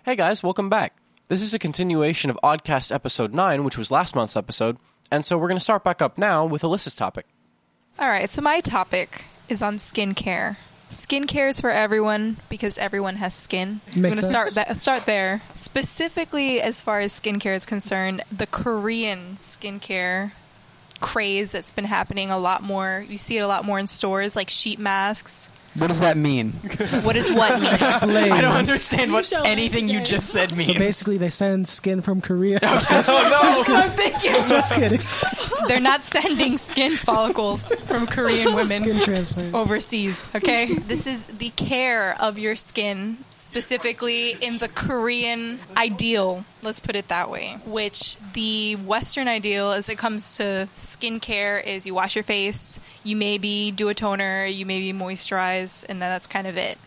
Hey guys, welcome back. This is a continuation of Oddcast episode 9, which was last month's episode, and so we're going to start back up now with Alyssa's topic. Alright, so my topic is on skincare. Skincare is for everyone because everyone has skin. Makes I'm going sense. to start there. Specifically, as far as skincare is concerned, the Korean skincare craze that's been happening a lot more. You see it a lot more in stores, like sheet masks. What does that mean? What does what mean? Explain. I don't understand what shall anything you understand. just said means. So basically, they send skin from Korea. That's what I'm thinking. Just kidding. They're not sending skin follicles from Korean women Skin transplants. overseas, okay? This is the care of your skin, specifically in the Korean ideal, let's put it that way, which the Western ideal as it comes to skincare is you wash your face, you maybe do a toner, you maybe moisturize, and then that's kind of it.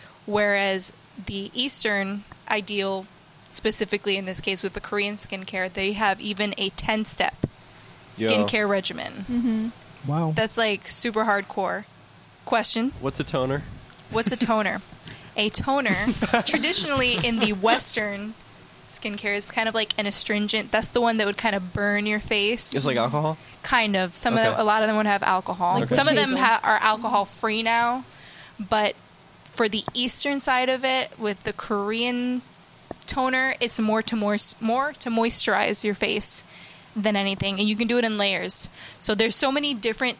Whereas the Eastern ideal, specifically in this case with the Korean skincare, they have even a 10-step skincare regimen. Wow. That's like super hardcore. Question: What's a toner? what's a toner? A toner, traditionally in the Western skincare, is kind of like an astringent. That's the one that would kind of burn your face. It's like alcohol? Kind of. Some of Okay. them, a lot of them would have alcohol. Like Some of them Hazel. are alcohol free now, but for the Eastern side of it, with the Korean toner, it's more to moisturize your face than anything, and you can do it in layers. So there's so many different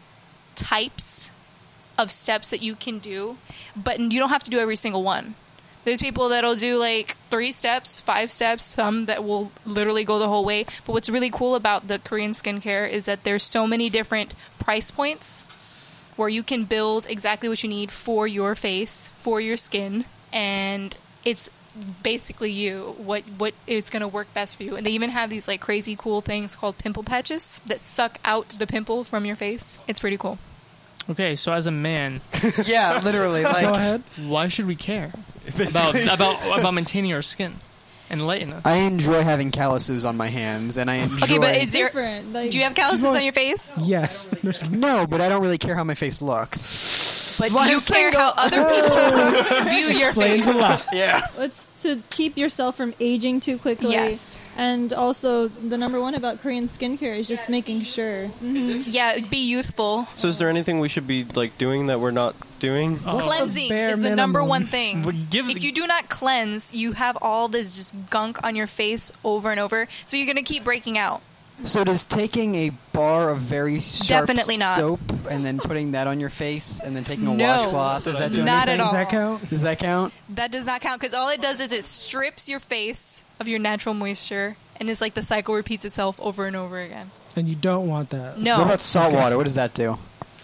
types of steps that you can do, but you don't have to do every single one. There's people that'll do like 3 steps, 5 steps, some that will literally go the whole way. But what's really cool about the Korean skincare is that there's so many different price points where you can build exactly what you need for your face, for your skin, and it's basically you, what is going to work best for you. And they even have these like crazy cool things called pimple patches that suck out the pimple from your face. It's pretty cool. Okay, so as a man, Yeah, literally. Go Like, ahead. why should we care basically. about maintaining our skin and lightening us? I enjoy having calluses on my hands, and I enjoy. Okay, but It's different. Like, do you have calluses on your face? Yes. There's- No, but I don't really care how my face looks. But That's why do you I'm care single. how other people view your Explains face? a lot. Yeah. It's to keep yourself from aging too quickly. Yes. And also, the number one about Korean skincare is just making sure. Yeah, be youthful. So is there anything we should be like doing that we're not doing? Cleansing bare is the number minimum? one thing. Would give If you do not cleanse, you have all this just gunk on your face over and over. So you're going to keep breaking out. So does taking a bar of very sharp Definitely not. soap and then putting that on your face and then taking a No. washcloth, does that do Not anything? at all. Does that count? Does that count? That does not count because all it does is it strips your face of your natural moisture, and it's like the cycle repeats itself over and over again. And you don't want that. No. What about salt water? What does that do?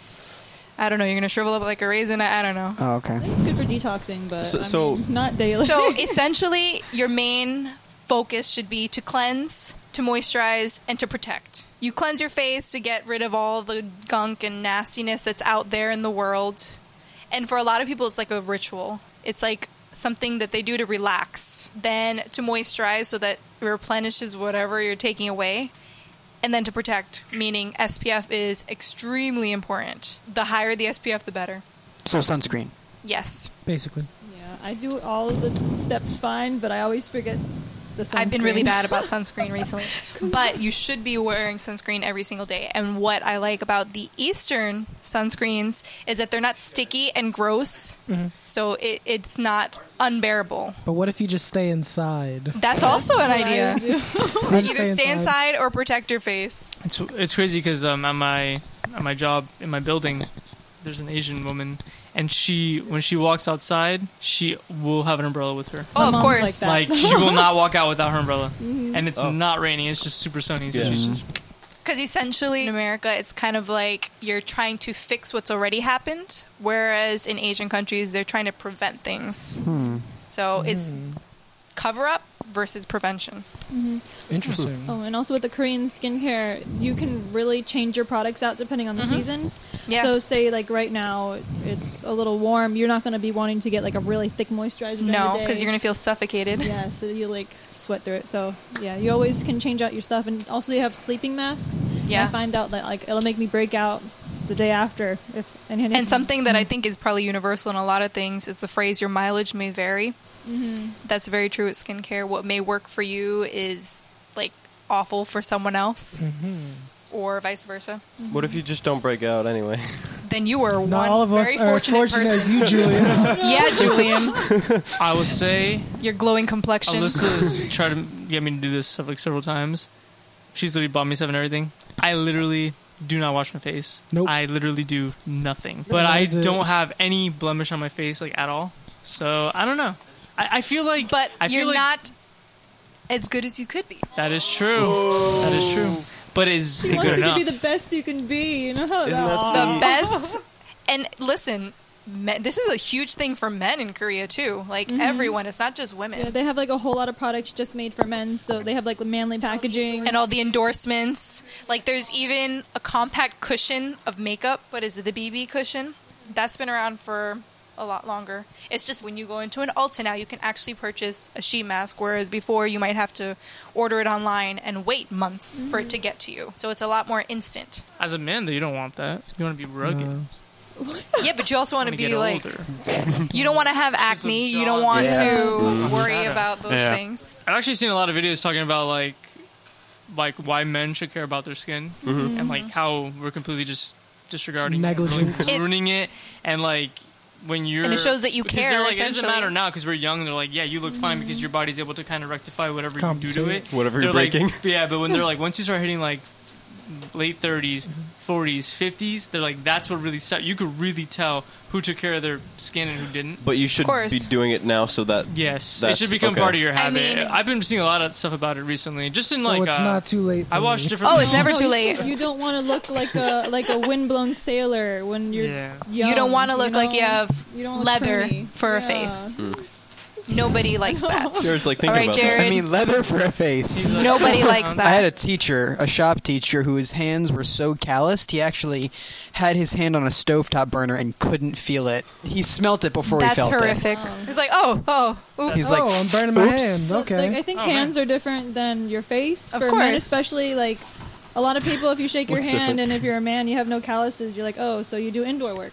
I don't know. You're going to shrivel up like a raisin. I don't know. Oh, I okay. think it's good for detoxing, but So- I mean, not daily. So essentially, your main focus should be to cleanse, to moisturize, and to protect. You cleanse your face to get rid of all the gunk and nastiness that's out there in the world. And for a lot of people, it's like a ritual. It's like something that they do to relax. Then to moisturize so that it replenishes whatever you're taking away. And then to protect, meaning SPF is extremely important. The higher the SPF, the better. So sunscreen. Yes. Basically. yeah, I do all of the steps fine, but I always forget the sunscreen. I've been really bad about sunscreen recently. But you should be wearing sunscreen every single day. And what I like about the Eastern sunscreens is that they're not sticky and gross. So it's not unbearable. But what if you just stay inside? That's also an What I idea. do. Either stay inside or protect your face. It's crazy because at my job in my building, there's an Asian woman, and when she walks outside, she will have an umbrella with her. Oh, of mom's course. like that. Like she will not walk out without her umbrella, and it's not raining; it's just super sunny. So Yeah. she's just Because essentially in America, it's kind of like you're trying to fix what's already happened, whereas in Asian countries, they're trying to prevent things. So it's cover up versus prevention. Interesting. Oh, and also with the Korean skincare, you can really change your products out depending on the seasons. Yeah. So, say like right now, it's a little warm. You're not going to be wanting to get like a really thick moisturizer. No, because you're going to feel suffocated. Yeah, so you like sweat through it. So yeah, you always can change out your stuff, and also you have sleeping masks. Yeah. I find out that like it'll make me break out the day after. If And something that I think is probably universal in a lot of things is the phrase "your mileage may vary." That's very true with skincare. What may work for you is like awful for someone else, or vice versa. What if you just don't break out anyway? Then you are Not one all of us very are as fortunate fortunate person. as you, Julian. Yeah, Julian, I will say, your glowing complexion. Alyssa's tried to get me to do this like several times. She's literally bought me stuff and everything. I literally do not wash my face. Nope. I literally do nothing. But I Is it- don't have any blemish on my face like at all. So I don't know. I feel like, but I feel you're like not as good as you could be. That is true. That is true. But is She it wants good you to enough? be the best you can be. You know how Isn't that that. The best. And listen, this is a huge thing for men in Korea too. Like everyone, it's not just women. Yeah, they have like a whole lot of products just made for men, so they have like manly packaging. And all the endorsements. Like there's even a compact cushion of makeup. What is it? The BB cushion. That's been around for a lot longer. It's just when you go into an Ulta now, you can actually purchase a sheet mask, whereas before you might have to order it online and wait months for it to get to you. So it's a lot more instant. As a man, though, you don't want that. You want to be rugged. Yeah, but you also want to Get be like, older. you don't want to have acne. You don't want Yeah. to worry about those Yeah. things. I've actually seen a lot of videos talking about like why men should care about their skin and like how we're completely just disregarding Negligent. it, and ruining it, and like when you're And it shows that you because care, they're like, it doesn't essentially. matter now because we're young. They're like, yeah, you look fine because your body's able to kind of rectify whatever you do to Compensate. it. Whatever you're They're like- breaking. yeah, but when they're like, once you start hitting like late 30s, 40s, 50s, they're like, that's what really sucks. You could really tell who took care of their skin and who didn't. But you should course. be doing it now so that Yes, it That's- should become okay. part of your I habit. mean- I've been seeing a lot of stuff about it recently. Just in So like, it's not too late for I watched me. different. Oh, it's never No, too you late. still- You don't want to look like a windblown sailor when you're Yeah. young. You don't want to look like you know? have You don't look leather pruny. for a Yeah. face. Nobody likes that. Jared's like All thinking right, about Jared. I mean, leather for a face. Nobody likes that. I had a teacher, a shop teacher, whose hands were so calloused, he actually had his hand on a stovetop burner and couldn't feel it. He smelt it before That's he felt horrific. Oh. It's like, oops. He's like, I'm burning my oops. hand. So, Okay. like, I think Oh, hands are different than your face. Of For men, course. especially like a lot of people, if you shake your Looks hand different. and if you're a man, you have no calluses. You're like, oh, so you do indoor work.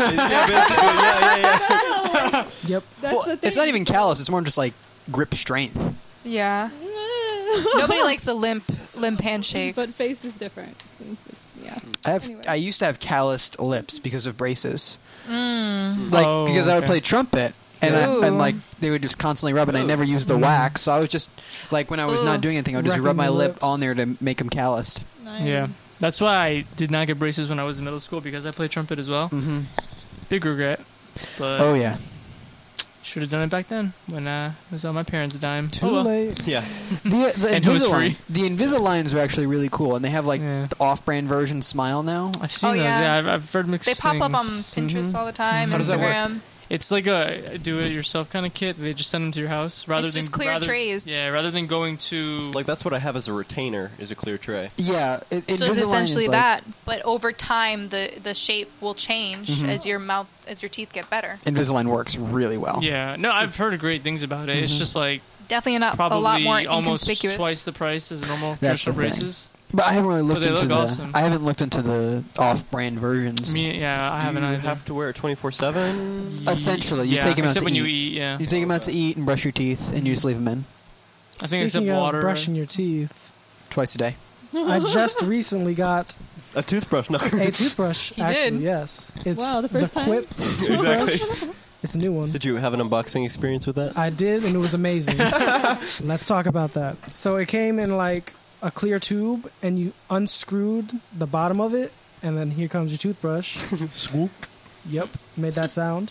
Yep. That's Well, the thing. it's not even callous, it's more just like grip strength. Yeah. Nobody likes a limp handshake. But face is different. Yeah. Anyway. I used to have calloused lips because of braces. Like Oh, because I would okay. play trumpet and Ooh. and like they would just constantly rub it. I never used the wax, so I was just like when I was Ooh. not doing anything, I would just Wrecking rub my the lip lips. on there to make them calloused. Nice. Yeah, that's why I did not get braces when I was in middle school because I played trumpet as well. Mm-hmm. Big regret, but Oh yeah. should have done it back then when it was on my parents' dime. Too Oh, well. late. Yeah. The And it was Invisalign. free. The Invisaligns are actually really cool, and they have like Yeah. the off-brand version Smile now. I've seen Oh, those. yeah. Yeah, I've heard mixed They pop up on things. Pinterest all the time, How does that work? Instagram. It's like a do-it-yourself kind of kit. They just send them to your house rather It's than just clear rather, trays. Yeah, rather than going to Like that's what I have as a retainer is a clear tray. Yeah, So it's Invisalign essentially is like, that, but over time the shape will change as your teeth get better. Invisalign works really well. Yeah, no, I've heard great things about it. It's just like Definitely not probably a lot more almost inconspicuous. twice the price as normal That's the traditional thing. braces. But I haven't really looked they into look the. awesome. I haven't looked into the off-brand versions. Yeah, I Do haven't you either. have to wear it 24/7? Essentially, you yeah, take 'em out except to when you eat. eat. Yeah, You take them out to eat and brush your teeth, and you just leave them in I think except Speaking of water. brushing your teeth, twice a day. I just recently got A toothbrush, no. a toothbrush. He actually, did. yes. It's Wow, the first time? Quip toothbrush. Exactly. It's a new one. Did you have an unboxing experience with that? I did, and it was amazing. Let's talk about that. So it came in like a clear tube, and you unscrewed the bottom of it, and then here comes your toothbrush. Swoop. Yep, made that sound.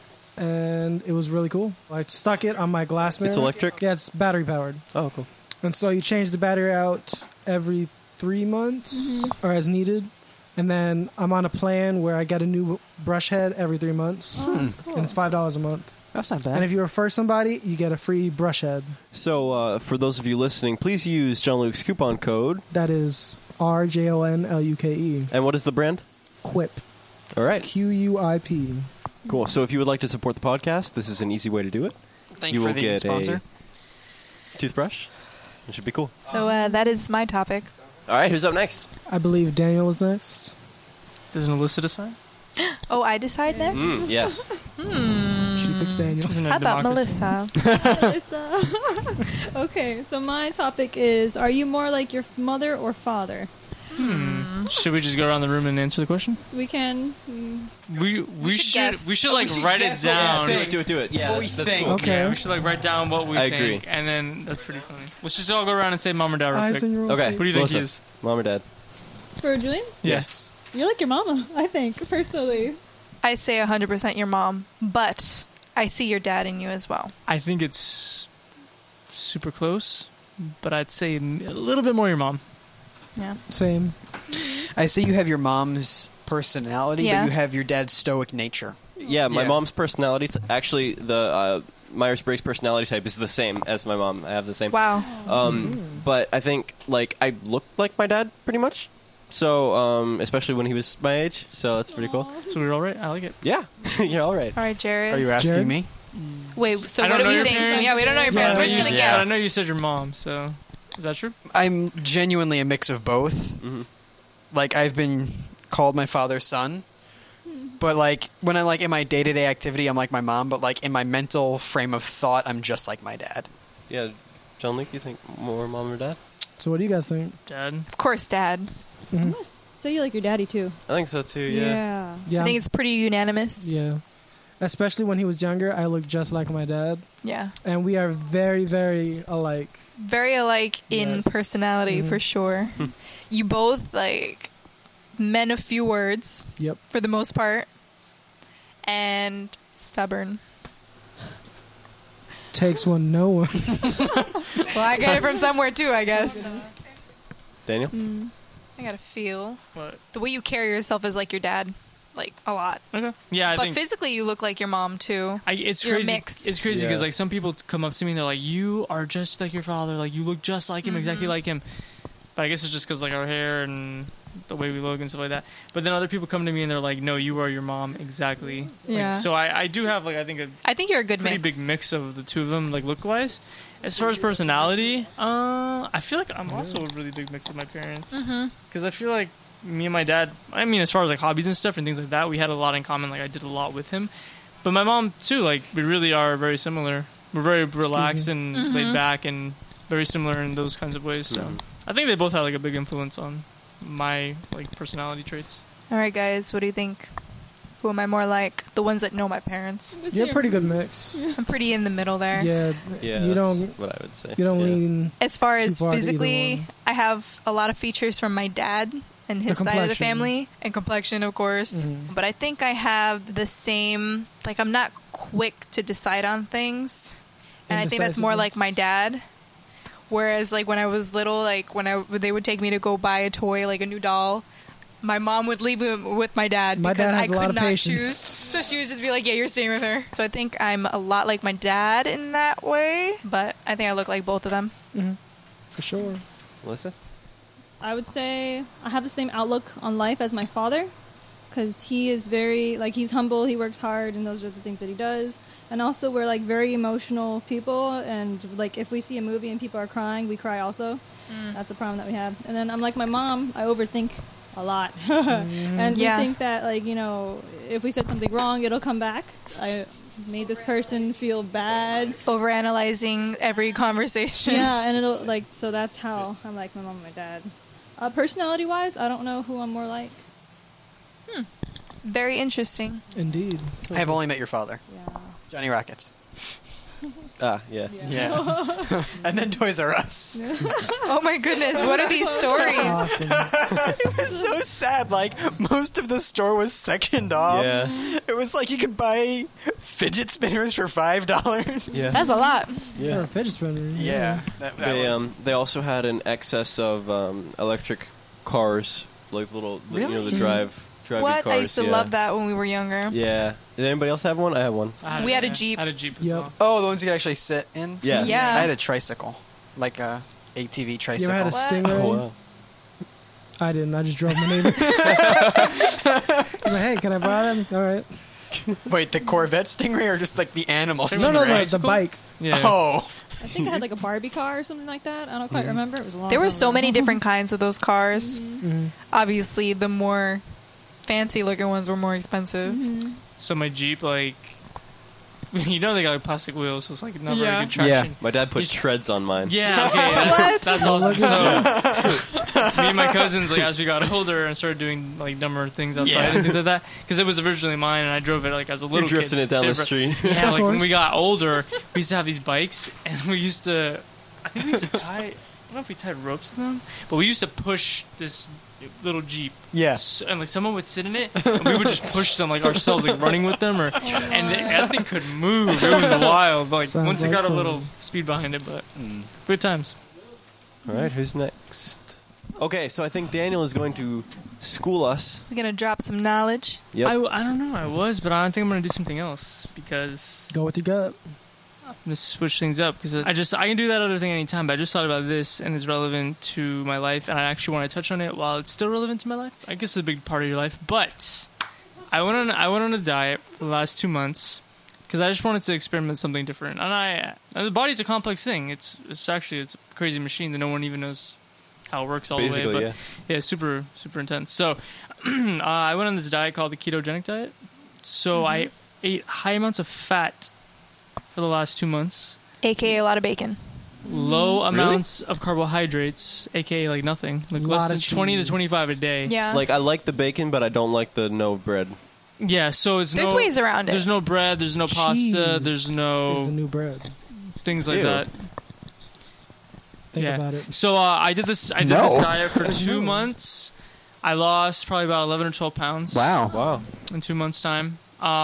And it was really cool. I stuck it on my glass mirror. It's electric? Yeah, it's battery powered. Oh, cool. And so you change the battery out every 3 months, or as needed. And then I'm on a plan where I get a new brush head every 3 months. Oh, that's cool. And it's $5 a month. That's not bad. And if you refer somebody, you get a free brush head. So, for those of you listening, please use John Luke's coupon code. That is RJONLUKE. And what is the brand? Quip. All right. QUIP. Cool. So if you would like to support the podcast, this is an easy way to do it. Thank you you for will the get sponsor. a toothbrush. It should be cool. So that is my topic. All right, who's up next? I believe Daniel was next. Doesn't Alyssa decide? Oh, I decide next. Yes. She topics, Daniel. Isn't it How about democracy? Melissa? Okay, so my topic is: are you more like your mother or father? Should we just go around the room and answer the question? So we can. We should should guess. we should Oh, like we should write it guess what we down. think. Do it. Yeah, What we that's think. cool. Okay. Yeah, we should like write down what we I think, agree. and then that's pretty funny. Let's just all go around and say mom or dad real Eyes quick. in your own Okay. What do you think Melissa, he is? Mom or dad? For Julian, Yes. you're like your mama. I think personally. I'd say 100% your mom, but I see your dad in you as well. I think it's super close, but I'd say a little bit more your mom. Yeah. Same. I see you have your mom's personality, Yeah. but you have your dad's stoic nature. Yeah, my Yeah. mom's personality. Actually, the Myers-Briggs personality type is the same as my mom. I have the same. Wow. But I think like I look like my dad pretty much. So especially when he was my age. So that's pretty cool. So we're all right. I like it. Yeah, you're all right. All right, Jared. Are you asking Jared? me? Wait, so I what don't do know we your think? parents. Yeah, we don't know your Yeah, parents. We're I just know going to you- I guess. know you said your mom, so is that true? I'm genuinely a mix of both. Mm-hmm. Like, I've been called my father's son, but like when I like in my day-to-day activity, I'm like my mom. But like in my mental frame of thought, I'm just like my dad. Yeah, John Luke, you think more mom or dad? So what do you guys think? Dad. Of course, dad. I must say you like your daddy too. I think so too. Yeah. Yeah. I think it's pretty unanimous. Yeah. Especially when he was younger, I looked just like my dad. Yeah. And we are very, very alike. Very alike in Yes. personality, Mhm. for sure. You both, like, men of few words, Yep. for the most part, and stubborn. Takes one, no one. Well, I get it from somewhere, too, I guess. Daniel. I gotta feel. What? The way you carry yourself is like your dad. Like, a lot. Okay. Yeah, I But think physically, you look like your mom, too. it's you're a crazy. mix. It's crazy because Yeah. like some people come up to me and they're like, "You are just like your father. Like you look just like him, exactly like him." But I guess it's just because like our hair and the way we look and stuff like that. But then other people come to me and they're like, "No, you are your mom exactly." Like, Yeah. so I do have like I think a I think you're a good pretty mix. big mix of the two of them, like look wise. As far as personality, I feel like I'm also a really big mix of my parents because I feel like me and my dad. I mean, as far as like hobbies and stuff and things like that, we had a lot in common. Like I did a lot with him, but my mom too. Like we really are very similar. We're very relaxed and laid back and very similar in those kinds of ways. So I think they both had like a big influence on my like personality traits. All right, guys, what do you think? Who am I more like? The ones that know my parents. You're a pretty good mix. I'm pretty in the middle there. Yeah. Yeah, You that's don't. what I would say. You don't yeah. lean. As far as Too far to either physically, one. I have a lot of features from my dad and his side of the complexion. family, and complexion, of course. Mhm. But I think I have the same. Like, I'm not quick to decide on things, and I think that's more like my dad. Whereas, like when I was little, like when they would take me to go buy a toy, like a new doll. My mom would leave him with my dad My because dad I has a lot could of not patience. choose. So she would just be like, "Yeah, you're staying with her." So I think I'm a lot like my dad in that way, but I think I look like both of them. For sure. Melissa. I would say I have the same outlook on life as my father, because he is very like he's humble, he works hard, and those are the things that he does. And also, we're like very emotional people, and like if we see a movie and people are crying, we cry also. That's a problem that we have. And then I'm like my mom, I overthink a lot, and Yeah. we think that like if we said something wrong, it'll come back. I made this person feel bad. Overanalyzing every conversation. Yeah, and it'll like so that's how I'm like my mom and my dad. Personality wise, I don't know who I'm more like. Very interesting. Indeed. I have only met your father, Yeah. Johnny Rockets. Ah, yeah. Yeah. And then Toys R Us. Oh my goodness, what are these stories? Awesome. It was so sad. Like, most of the store was sectioned off. Yeah. It was like you could buy fidget spinners for $5. Yeah. That's a lot. For Yeah. a fidget spinner. Yeah. That was... They also had an excess of electric cars, like little, you know, the driving What? cars. I used to yeah. love that when we were younger. Yeah. Did anybody else have one? I have one. We had a Jeep. I had a Jeep as Yep. well. Oh, the ones you could actually sit in? Yeah. Yeah. I had a tricycle. Like a ATV You tricycle. ever had a What? Stingray? Oh, wow. I didn't. I just drove my neighbor. I was like, hey, can I borrow them? All right. Wait, the Corvette Stingray or just like the animal No, no, Stingray? the bike. Yeah. Oh. I think I had like a Barbie car or something like that. I don't quite remember. It was a long There were time so ago. many different kinds of those cars. Mm-hmm. Obviously, the more fancy looking ones were more expensive. So my Jeep, like you know they got like plastic wheels, so it's like not very Yeah. good traction. Yeah. My dad put You- treads on mine. Yeah, okay, that's awesome. So, me and my cousins, like as we got older and started doing like dumber things outside Yeah. and things like that, because it was originally mine and I drove it like as a little You're drifting kid. it down the They were- street. Yeah, like when course. we got older, we used to have these bikes, and we used to, I think we used to tie, I don't know if we tied ropes to them, but we used to push this little Jeep. Yes. And like someone would sit in it, and we would just push them like ourselves, like running with them, and that thing could move. It was wild. Like Sounds once it like got a fun. little speed behind it, but good times. All right, who's next? Okay, so I think Daniel is going to school us. We're gonna drop some knowledge. Yep. I don't know. I was, but I think I'm gonna do something else because Go with your gut. I'm gonna switch things up because I can do that other thing anytime. But I just thought about this and it's relevant to my life, and I actually want to touch on it while it's still relevant to my life. I guess it's a big part of your life, but I went on a diet for the last 2 months because I just wanted to experiment something different. And the body's a complex thing. It's a crazy machine that no one even knows how it works all the way. Basically, But yeah. yeah, super super intense. So I went on this diet called the ketogenic diet. So I ate high amounts of fat for the last 2 months. AKA a lot of bacon. Low amounts of carbohydrates, aka like nothing, like Lot less than of 20 to cheese. 25 a day. Yeah. Like, I like the bacon, but I don't like the no bread. Yeah, so it's There's no ways around it. There's no bread, there's no pasta, Cheese there's is the no new bread. things like Ew. that. Think Yeah. about it. So I did this No. diet for 2 months. I lost probably about 11 or 12 pounds. Wow. In 2 months' time.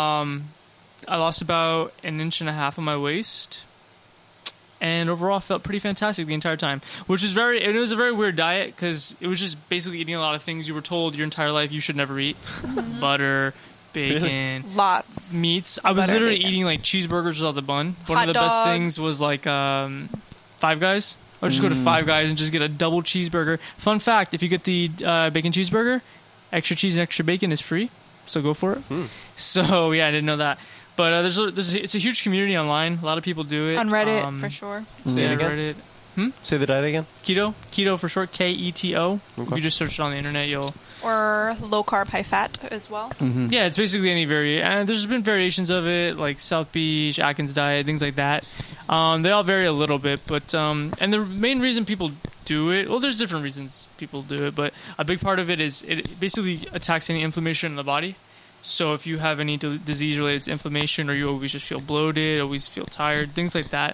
I lost about 1.5 inches on my waist. And overall, I felt pretty fantastic the entire time, which is it was a very weird diet because it was just basically eating a lot of things you were told your entire life you should never eat. Butter, bacon, Lots. meats. I was Butter, literally bacon. eating like cheeseburgers without the bun. One Hot of the best dogs. things was like Five Guys. I would just go to Five Guys and just get a double cheeseburger. Fun fact, if you get the bacon cheeseburger, extra cheese and extra bacon is free. So go for it. So yeah, I didn't know that. But it's a huge community online. A lot of people do it. On Reddit, for sure. Say it Yeah, again? Reddit. Say the diet again. Keto for short, KETO. If Okay. you just search it on the internet, you'll... Or low carb, high fat as well. Yeah, it's basically any and there's been variations of it, like South Beach, Atkins diet, things like that. They all vary a little bit, but and the main reason people do it, well, there's different reasons people do it, but a big part of it is it basically attacks any inflammation in the body. So if you have any disease related to inflammation, or you always just feel bloated, always feel tired, things like that.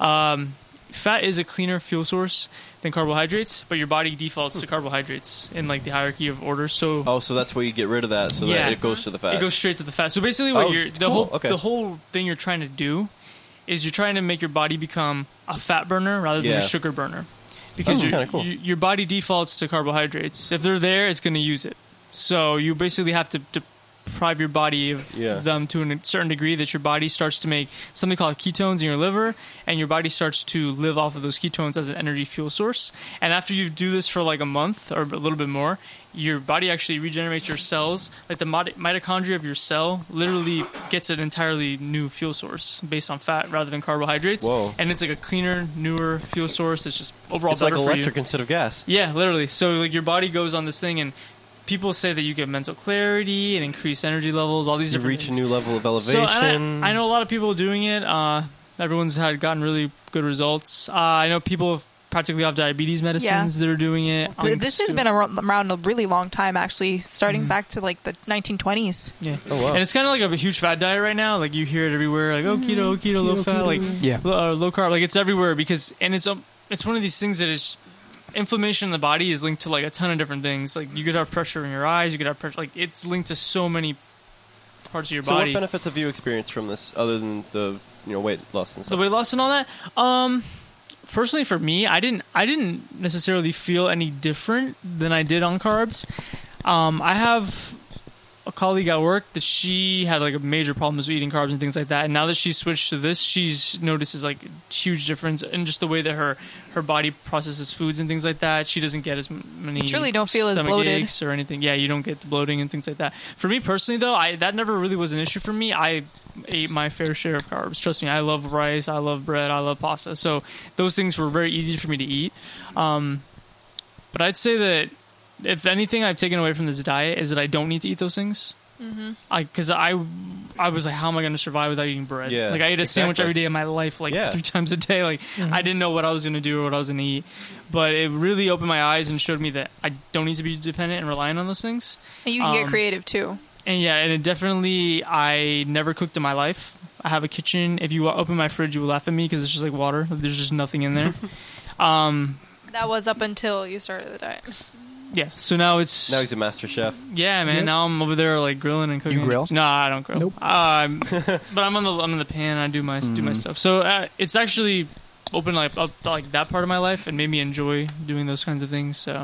Fat is a cleaner fuel source than carbohydrates, but your body defaults to carbohydrates in like the hierarchy of orders. So Oh, so that's where you get rid of that, so Yeah. that it goes to the fat. it goes straight to the fat. So basically, what Oh, cool. Okay. the whole thing you're trying to do is you're trying to make your body become a fat burner rather than Yeah. a sugar burner, because Oh, kinda cool. your body defaults to carbohydrates. If they're there, it's going to use it. So you basically have to deprive your body of Yeah. them to a certain degree that your body starts to make something called ketones in your liver, and your body starts to live off of those ketones as an energy fuel source. And after you do this for like a month or a little bit more, your body actually regenerates your cells. Like the mitochondria of your cell literally gets an entirely new fuel source based on fat rather than carbohydrates. Whoa. And it's like a cleaner, newer fuel source that's just overall It's like better for electric you. instead of gas. Yeah, literally. So like your body goes on this thing, and people say that you get mental clarity and increased energy levels, all these You different reach a things. new level of So elevation. I know a lot of people doing it. Everyone's gotten really good results. I know people practically off diabetes medicines that are doing it. This has been around a really long time, actually, starting back to like the 1920s. Yeah. Oh, wow. And it's kind of like a huge fat diet right now. Like you hear it everywhere. Like keto, low fat, like Yeah. low carb. Like it's everywhere because it's one of these things that is. Inflammation in the body is linked to like a ton of different things. Like you could have pressure in your eyes, you could have pressure. Like it's linked to so many parts of your So body. what benefits have you experienced from this, other than the weight loss and The stuff? weight loss and all that. Personally, for me, I didn't necessarily feel any different than I did on carbs. I have a colleague at work that she had like a major problems with eating carbs and things like that, and now that she's switched to this, she's notices like a huge difference in just the way that her body processes foods and things like that. She doesn't get as many. You truly don't feel as stomach bloated. aches or anything. Yeah, you don't get the bloating and things like that. For me personally, though, that never really was an issue for me. I ate my fair share of carbs. Trust me, I love rice, I love bread, I love pasta. So those things were very easy for me to eat. But I'd say that if anything I've taken away from this diet is that I don't need to eat those things. Because I was like, how am I going to survive without eating bread? Yeah, like I ate a sandwich exactly. every day of my life, like Yeah. 3 times a day. Like I didn't know what I was going to do or what I was going to eat. But it really opened my eyes and showed me that I don't need to be dependent and relying on those things. And you can get creative too. And yeah, and it definitely, I never cooked in my life. I have a kitchen. If you open my fridge, you will laugh at me because it's just like water. There's just nothing in there. That was up until you started the diet. Yeah, so now it's... Now he's a master chef. Yeah, man. Yep. Now I'm over there like grilling and cooking. You grill? No, I don't grill. Nope. But I'm on the pan. And I do my stuff. So it's actually opened up like that part of my life and made me enjoy doing those kinds of things. So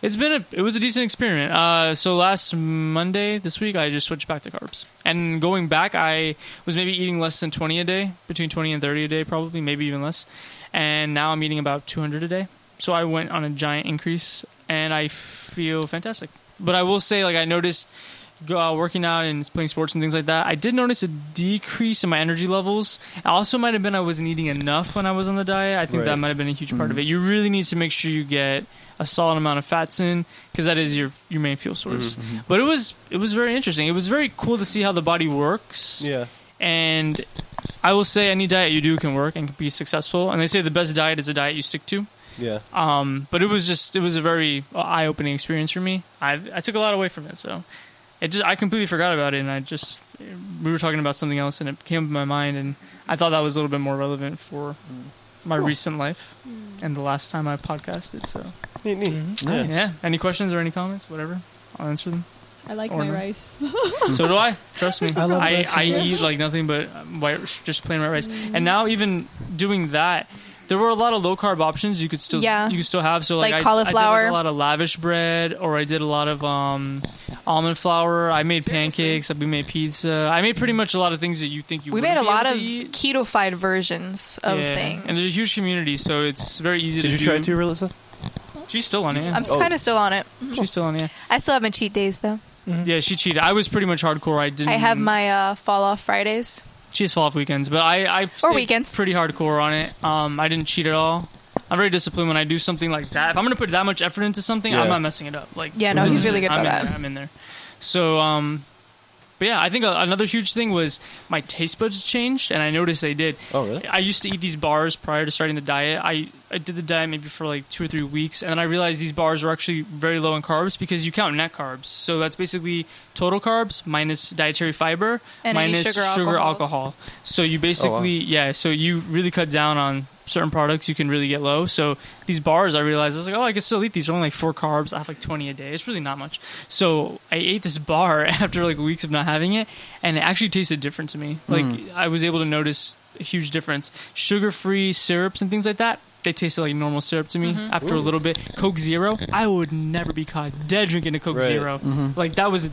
it was a decent experiment. So last Monday this week I just switched back to carbs. And going back, I was maybe eating less than 20 a day, between 20 and 30 a day, probably, maybe even less. And now I'm eating about 200 a day. So I went on a giant increase. And I feel fantastic. But I will say, like, I noticed working out and playing sports and things like that, I did notice a decrease in my energy levels. It also might have been I wasn't eating enough when I was on the diet. I think Right. that might have been a huge part of it. You really need to make sure you get a solid amount of fats in because that is your main fuel source. But it was very interesting. It was very cool to see how the body works. Yeah. And I will say any diet you do can work and can be successful. And they say the best diet is a diet you stick to. Yeah. But it was a very eye-opening experience for me. I took a lot away from it, so I completely forgot about it, and we were talking about something else, and it came up in my mind, and I thought that was a little bit more relevant for my recent life and the last time I podcasted. So Neat. Nice. yeah, any questions or any comments, whatever, I'll answer them. I like Or my no. rice. So do I. Trust me. I love I that too. eat like nothing but just plain white rice, and now even doing that. There were a lot of low carb options you could still have. So Like I cauliflower. did a lot of lavish bread, or I did a lot of almond flour. I made Seriously? pancakes. We made pizza. I made pretty much a lot of things that you think you. We wouldn't made a be lot able of to eat. keto-fied versions of Yeah. things. and there's a huge community, so it's very easy Did to you do. try it too, Relissa? She's still on it. Yeah. I'm kind of still on it. She's still on it. Yeah. I still have my cheat days though. Yeah, she cheated. I was pretty much hardcore. I didn't. I have my fall off Fridays. She has fall off weekends, but I Or stayed weekends. pretty hardcore on it. I didn't cheat at all. I'm very disciplined when I do something like that. If I'm going to put that much effort into something, Yeah. I'm not messing it up. Like Yeah, no, this he's is really it. good about that. I'm in there. So, but yeah, I think another huge thing was my taste buds changed, and I noticed they did. Oh, really? I used to eat these bars prior to starting the diet. I did the diet maybe for like 2 or 3 weeks, and then I realized these bars were actually very low in carbs because you count net carbs. So that's basically total carbs minus dietary fiber And any minus sugar alcohol. So you basically, so you really cut down on certain products you can really get low. So these bars, I realized, I was like, oh, I can still eat these. They're only like 4 carbs. I have like 20 a day. It's really not much. So I ate this bar after like weeks of not having it, and it actually tasted different to me. Like I was able to notice a huge difference. Sugar-free syrups and things like that, they tasted like normal syrup to me after a little bit. Coke Zero, I would never be caught dead drinking a Coke Right. Zero. Like that was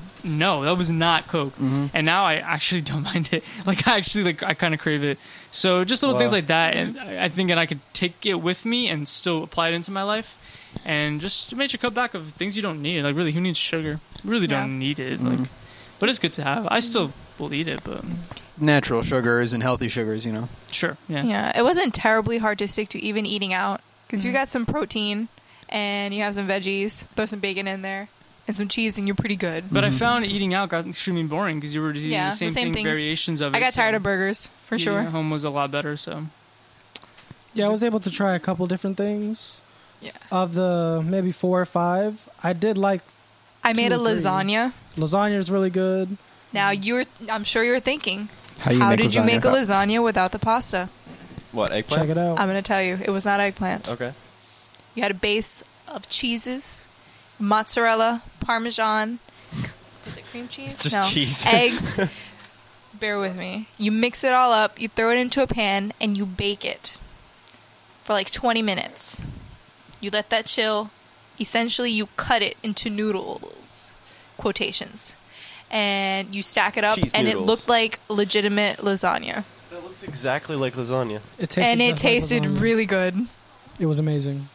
not Coke. And now I actually don't mind it. Like I kind of crave it. So just little things like that, and I think that I could take it with me and still apply it into my life, and just make a cut back of things you don't need. Like really, who needs sugar? Really don't need it. Like, but it's good to have. I still will eat it, but Natural sugars and healthy sugars, you know. sure, yeah. Yeah, it wasn't terribly hard to stick to even eating out because you got some protein and you have some veggies, throw some bacon in there and some cheese, and you're pretty good. But I found eating out got extremely boring because you were eating Yeah, the same, the same thing, things. variations of it. I got so tired of burgers for eating sure. At home was a lot better. So Yeah, I was able to try a couple different things. Yeah. Of the maybe 4 or 5, I did like I made a 2 or 3. lasagna. lasagna is really good. Now I'm sure you're thinking, How how did you make a lasagna without the pasta? What, eggplant? Check it out. I'm going to tell you, it was not eggplant. Okay. You had a base of cheeses, mozzarella, Parmesan. Is it cream cheese? It's just no. cheese. Eggs. Bear with me. You mix it all up, you throw it into a pan, and you bake it for like 20 minutes. You let that chill. Essentially, you cut it into noodles, quotations. And you stack it up, Cheese and noodles. it looked like legitimate lasagna. That looks exactly like lasagna. It tasted And it just like tasted lasagna. really good. It was amazing.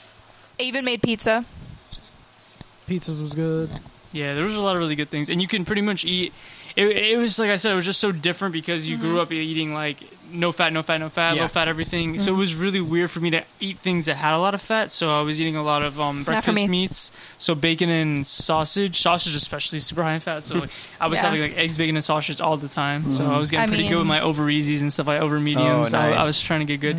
I even made pizza. Pizzas was good. yeah, there was a lot of really good things, and you can pretty much eat. It was like I said, it was just so different because you grew up eating like no fat, no fat, no fat, Yeah. low fat, everything. So it was really weird for me to eat things that had a lot of fat. So I was eating a lot of breakfast me. meats. So bacon and sausage especially super high in fat. So like, I was Yeah. having like eggs, bacon, and sausage all the time. So I was getting pretty good with my over easies and stuff like over mediums. Oh, nice. I was trying to get good.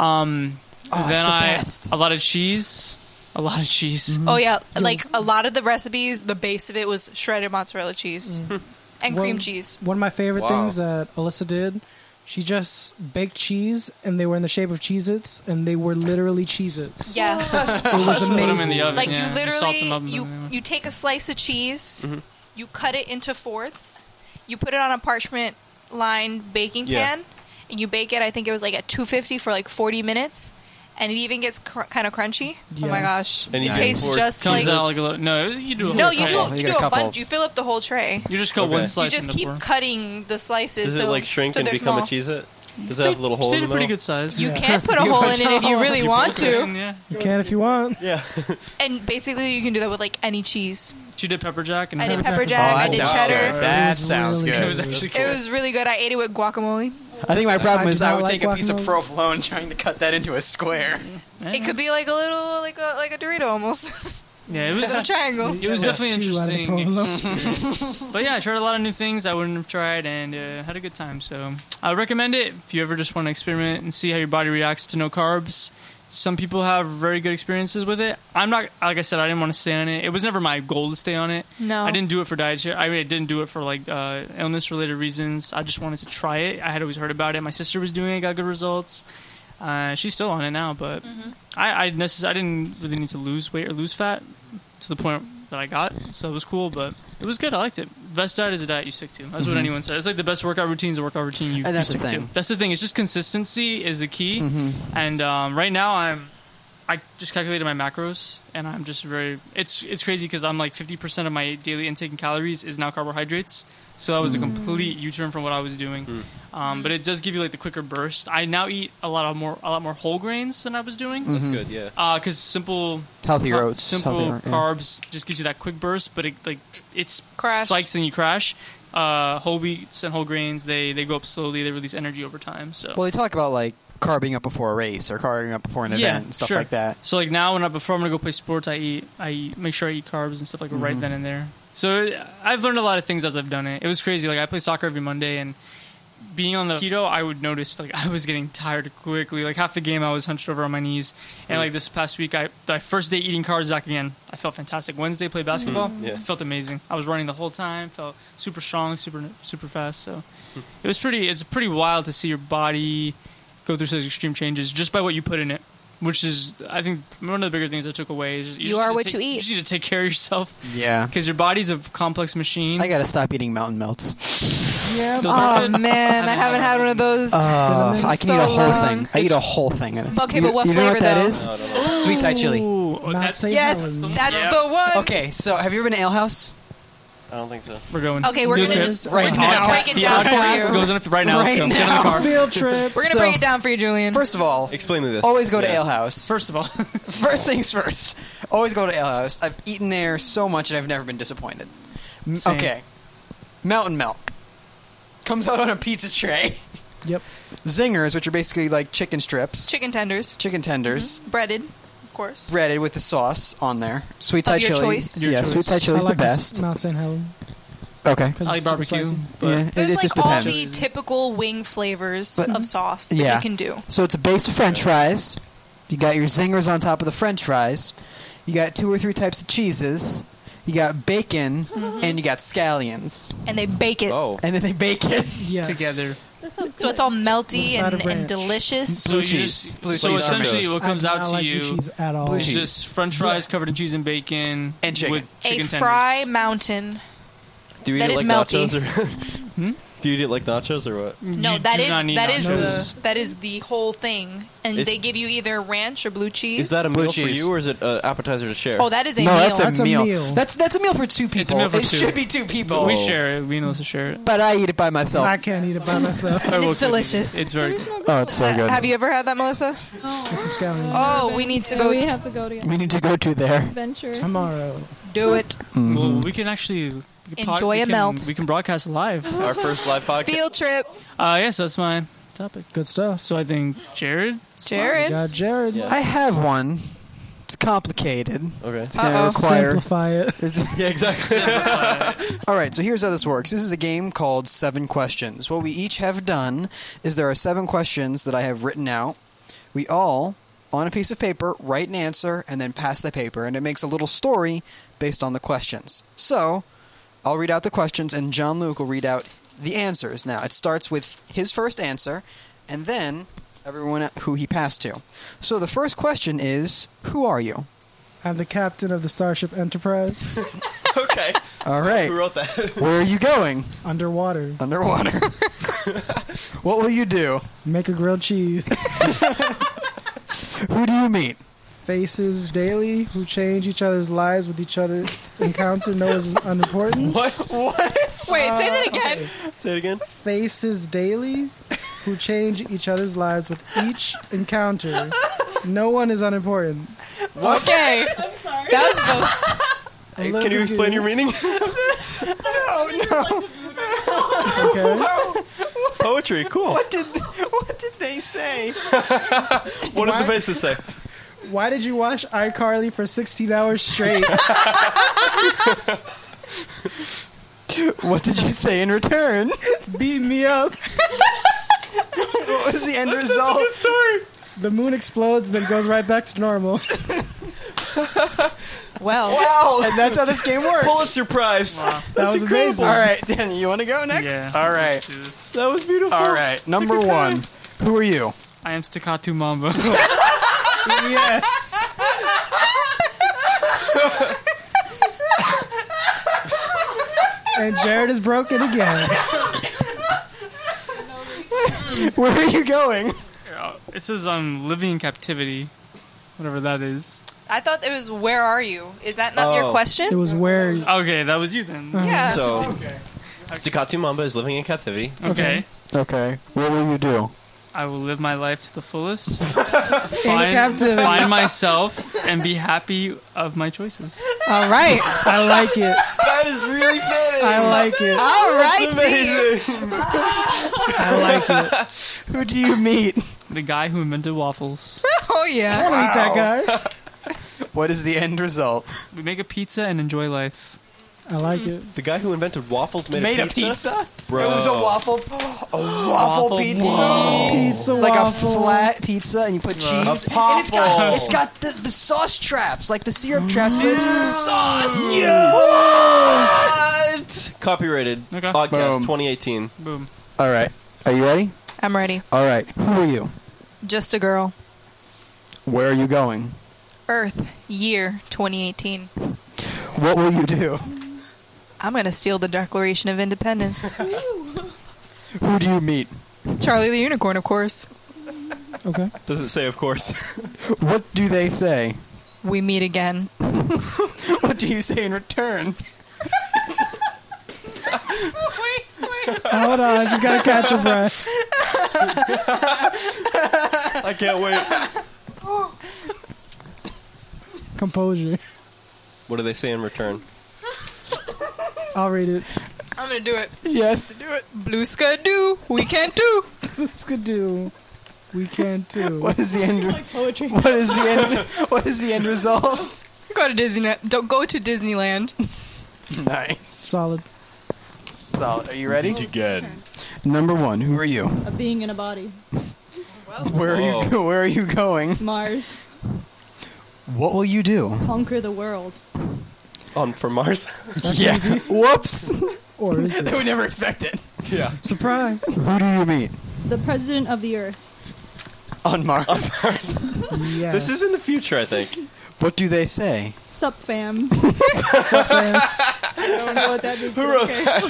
it's Then the best. a lot of cheese. A lot of cheese. Oh yeah, like a lot of the recipes, the base of it was shredded mozzarella cheese and cream Well, cheese. One of my favorite Wow. things that Alyssa did, she just baked cheese, and they were in the shape of Cheez-Its, and they were literally Cheez-Its. Yeah, It was Put them in amazing. the oven. like yeah. you Salt them up literally and then- you take a slice of cheese, you cut it into fourths, you put it on a parchment lined baking Yeah. pan, and you bake it. I think it was like at 250 for like 40 minutes. And it even gets kind of crunchy. Oh my Yes. gosh! And you It take tastes four- just Comes like out like a little, no, you do a no, whole you tray. do You you get do a a couple. bunch. You fill up the whole tray. You just cut Okay. one You You slice just in the keep floor. cutting the slices. Does so, it like shrink so and they're become small. a Cheez-It? Does it have little holes Stayed in a the pretty middle? good size. You can put a hole in it if you really want to. Yeah. You can if you want. Yeah. And basically, you can do that with like any cheese. She did pepper jack and I did pepper pepper Oh, jack. I that did sounds cheddar. good. That was sounds really good. It was actually It was really good. I ate it with guacamole. I think my problem I is do I not would like take a piece of guacamole. provolone trying to cut that into a square. It could be like a little, like a Dorito almost, Yeah, it was a triangle. it was definitely Two out of the interesting. provolone. experience. But yeah, I tried a lot of new things I wouldn't have tried and had a good time. So I would recommend it if you ever just want to experiment and see how your body reacts to no carbs. Some people have very good experiences with it. I'm not, like I said, I didn't want to stay on it. It was never my goal to stay on it. No. I didn't do it for dietary. I mean, I didn't do it for like illness related reasons. I just wanted to try it. I had always heard about it. My sister was doing it, got good results. She's still on it now, but I didn't really need to lose weight or lose fat to the point that I got. So it was cool, but it was good. I liked it. Best diet is a diet you stick to. That's what anyone says. It's like the best workout routine is a workout routine you And that's stick the to. thing. That's the thing. It's just consistency is the key. And right now I just calculated my macros, and I'm just very. It's crazy because I'm like 50% of my daily intake in calories is now carbohydrates. So that was a complete U-turn from what I was doing. But it does give you like the quicker burst. I now eat a lot more whole grains than I was doing. That's good, yeah. Because simple Healthy oats. simple Healthy, yeah. carbs just gives you that quick burst, but it's Crash. spikes and you crash. Whole wheats and whole grains they go up slowly. They release energy over time. So Well, they talk about like carbing up before a race or carbing up before an event and stuff sure. like that. So like now, before I'm gonna go play sports, I make sure I eat carbs and stuff like right then and there. So I've learned a lot of things as I've done it. It was crazy. Like I play soccer every Monday, and being on the keto, I would notice like I was getting tired quickly. Like half the game, I was hunched over on my knees. And like this past week, the first day eating carbs back again, I felt fantastic. Wednesday, played basketball, Yeah. felt amazing. I was running the whole time, felt super strong, super fast. So it's pretty wild to see your body go through such extreme changes just by what you put in it. Which is, I think, one of the bigger things I took away is You just are need to what take- you eat. You just need to take care of yourself Yeah. because your body's a complex machine. I gotta stop eating mountain melts. Yeah, Those are Oh good. man, I haven't had one of those. I can so eat a whole long. thing. I eat a whole thing. Okay, but what you know flavor, what that though? is? I don't know. Sweet Thai chili. Ooh, Mount that's St. Yes, Helens. that's Yeah. the one. Okay, so have you ever been to Ale House? I don't think so. we're going. Okay, we're Field gonna trip. just Right we're just gonna now. break it The down podcast for you. goes on right now. Let's Right go. Get in now. the car. Field trip. We're gonna So- break it down for you, Julian. First of all, Explain me this. always go to Yeah. Ale House. First of all, First things first. Always go to Ale House. I've eaten there so much and I've never been disappointed. Same. Okay. Mountain Melt. Comes out on a pizza tray. Yep. Zingers, which are basically like chicken strips. Chicken tenders, Chicken tenders. breaded, of course. Breaded with the sauce on there. Sweet Thai Of your chili. choice. Your Yeah, choice. sweet Thai chili is I like the best. Mount St. Helens. Okay. 'cause I like it's super barbecue. spicy. But Yeah, There's it like just all depends. the typical wing flavors of sauce that Yeah. you can do. So it's a base of French fries. You got your zingers on top of the French fries. You got 2 or 3 types of cheeses. You got bacon, and you got scallions. And they bake it. Oh. And then they bake it. Yes. together. That sounds good. So it's all melty Side of and ranch. delicious. Blue you cheese. just- Blue so cheese essentially, nachos. what comes I do out not to like you blue cheese at all. Blue is cheese. just French fries covered in cheese and bacon And chicken. with A chicken fry tenders. mountain. Do you eat That it is like melty. nachos or? Do you eat it like nachos or what? No, You that do is not need that is nachos. that is the whole thing, and Is- they give you either ranch or blue cheese. Is that a Blue meal for cheese. you or is it an appetizer to share? Oh, that is a No, meal. that's a That's a meal. meal. That's a meal for 2 people. It's a meal for it 2. should be 2 people. We share it. We know to share it. But I eat it by myself. I can't eat it by myself. And it's delicious. It's very. Oh, it's so good. Have you ever had that, Melissa? With some scallions. Oh, we need to Yeah, go we have to go to We need to go to there. adventure. Tomorrow. do it. Well, we can actually Enjoy a melt. We can broadcast live. Our first live podcast. Field trip. Yes, that's my topic. Good stuff. So I think Jared. Jared. Got Jared. Yeah. I have one. It's complicated. Okay. It's going to Uh-oh. require... Simplify it. Yeah, exactly. All right, so here's how this works. This is a game called 7 Questions. What we each have done is there are 7 questions that I have written out. We all, on a piece of paper, write an answer and then pass the paper, and it makes a little story based on the questions. So, I'll read out the questions, and Jean-Luc will read out the answers. Now, it starts with his first answer, and then everyone who he passed to. So the first question is, who are you? I'm the captain of the Starship Enterprise. Okay. All right. Who wrote that? Where are you going? Underwater. Underwater. What will you do? Make a grilled cheese. Who do you meet? Faces daily who change each other's lives with each other encounter known as unimportant. What? What? Wait, say that again. Say it again. Faces daily who change each other's lives with each encounter. No one is unimportant. Okay. I'm sorry. That was both. A little Can you explain your confused. meaning? Okay. Poetry. Cool. What did they say? What did Why- the faces say? Why did you watch iCarly for 16 hours straight? What did you say in return? Beat me up. What was the end result? story. The moon explodes, then goes right back to normal. Well. Wow. And that's how this game works. Pulitzer Prize. That That's was incredible. amazing. All right, Danny, you want to go next? Yeah. All right. let's do this. That was beautiful. All right. Number 1. Who are you? I am Staccato Mamba. Yes. And Jared is broken again. Where are you going? It says I'm living in captivity, whatever that is. I thought it was where are you? Is that not your Oh. It question? was where. Okay, that was you then. Yeah. So, Staccato Mamba is living in captivity. Okay. Okay. What will you do? I will live my life to the fullest. In find captivity. myself and be happy of my choices. All right. I like it. That is really fitting. I like it. All right. Amazing. I like it. Who do you meet? The guy who invented waffles. Oh yeah. I like that guy. What is the end result? We make a pizza and enjoy life. I like it. The guy who invented waffles made Made a pizza? Bro. It was a waffle Waffle pizza. Whoa. Pizza Like waffle. a flat pizza, and you put cheese. And waffle. it's got the sauce traps, like the syrup traps, but it's for sauce. What? Copyrighted. Okay. Podcast Boom. 2018. Boom. All right. Are you ready? I'm ready. All right. Who are you? Just a girl. Where are you going? Earth. Year 2018. What will you do? I'm gonna steal the Declaration of Independence. Who do you meet? Charlie the Unicorn, of course. Okay. Doesn't say, of course. What do they say? We meet again. What do you say in return? Wait. Hold on. I just gotta catch a breath. I can't wait. Composure. What do they say in return? I'll read it. I'm gonna do it. Yes, to do it. Blue sky do. We can't do. Let's go do. We can't do. What is the end? Like poetry. What is the end? What is the end result? Go to Disneyland. Don't go to Disneyland. Nice. Solid. Solid. Are you ready? Again. Number 1. Who are you? A being in a body. Where are you? Whoa. Where are you going? Mars. What will you do? Conquer the world. On for Mars? Yeah. Whoops. Or is I it? would never expect it. Yeah. Surprise. Who do you meet? The president of the earth. On Mars. Yes. This is in the future, I think. What do they say? Sup, fam. Man, I don't know what that means. Who wrote that?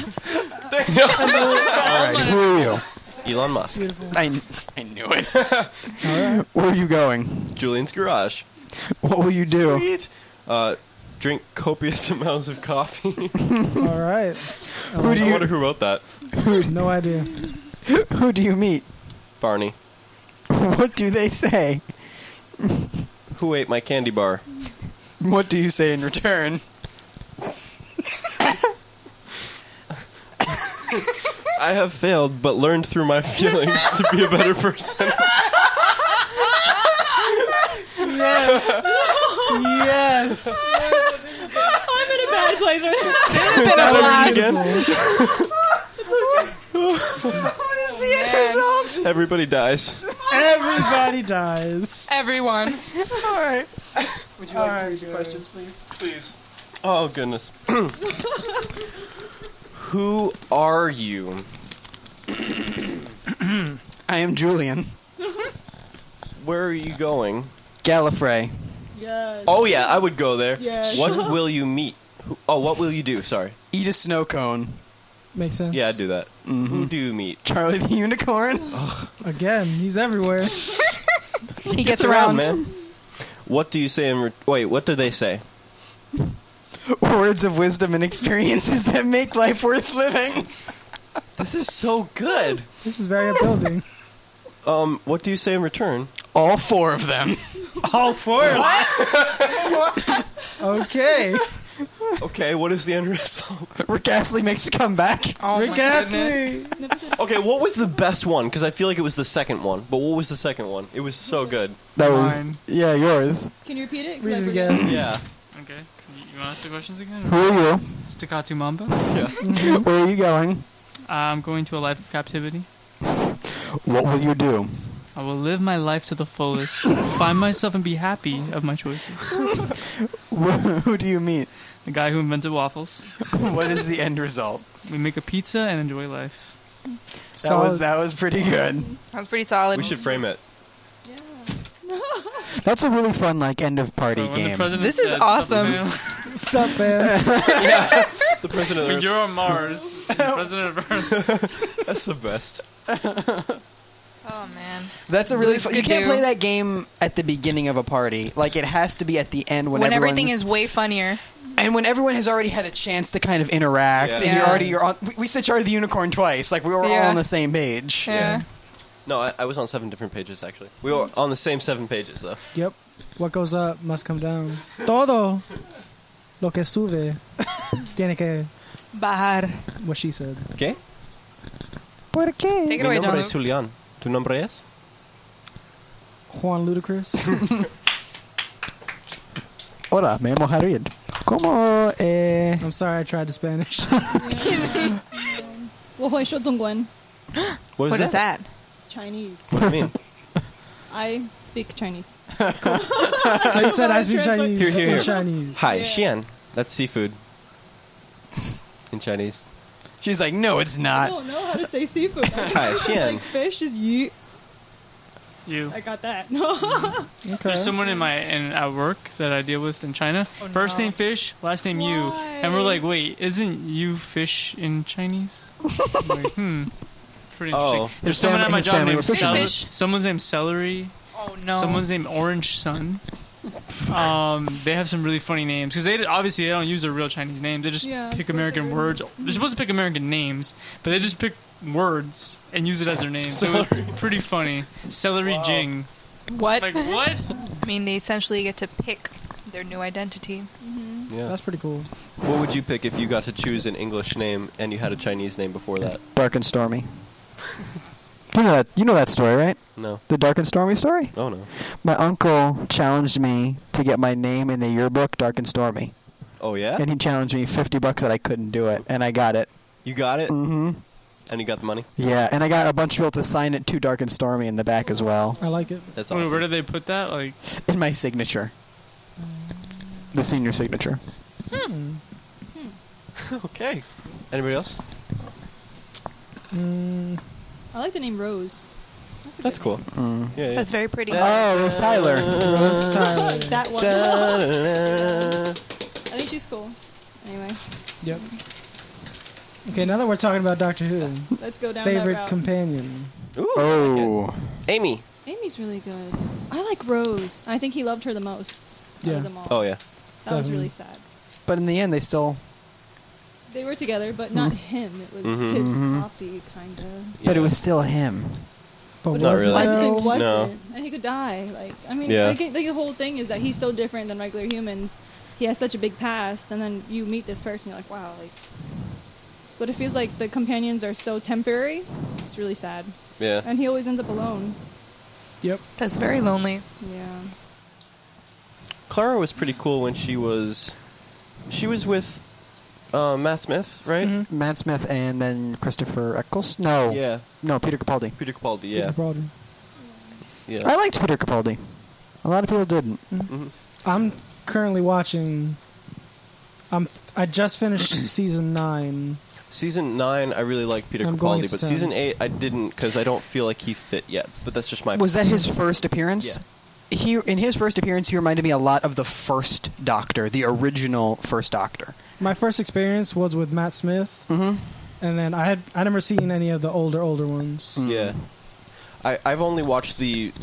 All right. Who are you? Elon Musk. I knew it. Where are you going? Julian's garage. What will you do? Sweet. Drink copious amounts of coffee. all right. Who do I you? wonder who wrote that. No idea. Who do you meet? Barney. What do they say? Who ate my candy bar? What do you say in return? I have failed, but learned through my feelings to be a better person. Yes. I'm in a bad place right now. What is the end result? Everybody dies. Everybody dies. Everyone. All right. Would you like to read the questions, please? Please. Oh, goodness. Who are you? I am Julian. Where are you going? Gallifrey. Yes. Oh, yeah, I would go there. Yes. What will you meet? What will you do? Sorry. Eat a snow cone. Makes sense. Yeah, I'd do that. Who do you meet? Charlie the Unicorn. Again, he's everywhere. He gets around. man. What do you say wait, what do they say? Words of wisdom and experiences that make life worth living. This is so good. This is very appealing. What do you say in return? All 4 of them. All 4. Okay. Okay, what is the end result? Rick Astley makes a comeback. Oh Rick my goodness. Astley. Okay, what was the best one? Because I feel like it was the second one. But what was the second one? It was so good. That Mine. yeah, yours. Can you repeat it? 'Cause Read I it forget. again. Yeah. Okay. You want to ask the questions again? Who are you? Staccato Mamba. Where are you going? I'm going to a life of captivity. What will you do? I will live my life to the fullest, find myself and be happy of my choices. Who do you meet? The guy who invented waffles. What is the end result? We make a pizza and enjoy life. That was pretty good. That's pretty solid. We should frame it. That's a really fun end of party When the game. president This is said awesome. something, What's up, man? The president When of you're on Mars, the president of Earth. That's the best. Oh man. That's a really Luke's fun. You good can't dude. play that game at the beginning of a party. It has to be at the end When everything is way funnier. and when everyone has already had a chance to kind of interact, Yeah. and Yeah. you're on. We said Charlie the Unicorn twice. We were all Yeah. on the same page. Yeah. No, I was on 7 different pages, actually. We were on the same 7 pages, though. Yep. What goes up must come down. Todo lo que sube tiene que. Bajar. What she said. ¿Qué? ¿Por qué? Take it Mi away, nombre John. es Julián. ¿Tu nombre es? Juan Ludacris. Hola, me llamo Jared. ¿Cómo? I'm sorry, I tried the Spanish. 我会说中文. What is that? It's Chinese. What do you mean? I speak Chinese. So you said I speak Chinese. Here. In Chinese. Hi, Xian. That's seafood. In Chinese. She's like, no, it's I not. don't know how to say seafood. Hi, Xian. Fish is yu. You. I got that. Okay. There's someone at work that I deal with in China. First name Fish, last name You. Why? And we're like, wait, isn't you fish in Chinese? I'm like, Pretty interesting. Oh. There's His someone family- at my his job family named were fishing. Fish. Someone's named Celery. Oh no. Someone's named Orange Sun. They have some really funny names because obviously they don't use their real Chinese names. They just pick American words. They're supposed to pick American names, but they just pick words and use it as their name. So it's pretty funny. Celery Jing. What? Like what? I mean, they essentially get to pick their new identity. Yeah. That's pretty cool. What would you pick if you got to choose an English name and you had a Chinese name before that? Dark and Stormy. You know that story, right? No. The Dark and Stormy story? Oh, no. My uncle challenged me to get my name in the yearbook, Dark and Stormy. Oh, yeah? And he challenged me $50 that I couldn't do it, and I got it. You got it? Mm-hmm. And you got the money? Yeah, and I got a bunch of people to sign it to Dark and Stormy in the back as well. I like it. That's Wait, awesome. where did they put that? Like, In my signature. The senior signature. Okay. Anybody else? Mm, I like the name Rose. a That's good cool. Mm. Yeah, yeah. That's very pretty. Oh, Rose Tyler. Rose Tyler. name. That one. Da-da-da. I think she's cool. Anyway, Yep. Okay, now that we're talking about Doctor Who, let's go down favorite that route. companion. Ooh, Oh. Amy. Amy's really good. I like Rose. I think he loved her the most. Out Yeah. of them all. Oh, yeah. That was Definitely. really sad. But in the end, they still... They were together, but not him. It was Mhm. his Mhm. copy, kind of. But it Yeah. was still him. But Not was really. it It though? wasn't. No. And he could die. I mean, Yeah. the whole thing is that he's so different than regular humans. He has such a big past, and then you meet this person, you're like, wow, but it feels like the companions are so temporary. It's really sad, Yeah. and he always ends up alone. Yep. That's very lonely. Yeah. Clara was pretty cool when she was with Matt Smith, right? Mm-hmm. Matt Smith and then Christopher Eccles? No. Yeah. No, Peter Capaldi. Peter Capaldi, yeah. Problem. Yeah. I liked Peter Capaldi. A lot of people didn't. Mhm. I'm currently watching. I just finished season 9. Season 9, I really like Peter I'm going Capaldi, to but 10. season 8, I didn't because I don't feel like he fit yet. But that's just my. Was that his first appearance? Yeah. In his first appearance, he reminded me a lot of the first Doctor, the original first Doctor. My first experience was with Matt Smith, Mm-hmm. and then I never seen any of the older ones. Yeah. I've only watched